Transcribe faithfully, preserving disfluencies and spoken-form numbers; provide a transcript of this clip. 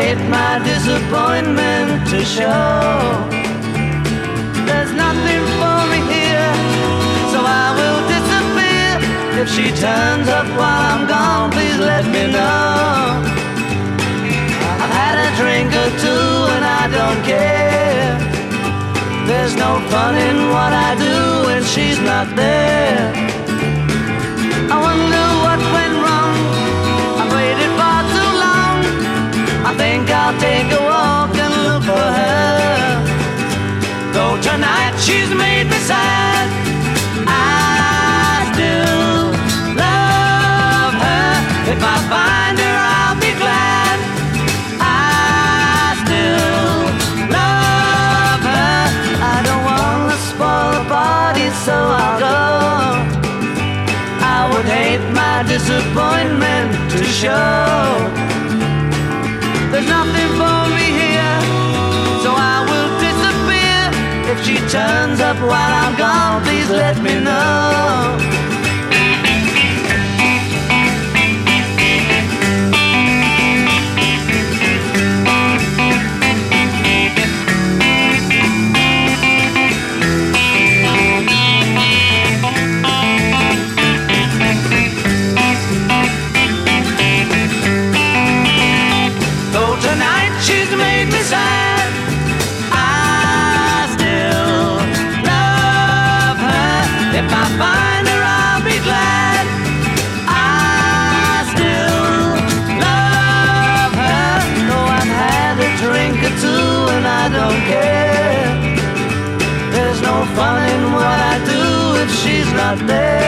hate my disappointment to show. There's nothing for me here, so I will disappear. If she turns up while I'm gone, please let me know. I've had a drink or two and I don't care. There's no fun in what I do when she's not there. I wonder what went wrong. I've waited far too long. I think I'll take a walk and look for her. Though tonight she's made me sad, I still love her. If I find her, I'll be glad. I still love her. I don't wanna spoil the party, so I'll go. I would hate my disappointment to show. There's nothing for me here, so I will disappear. If she turns up while I'm gone, please let me know. I don't care. There's no fun in what I do if she's not there.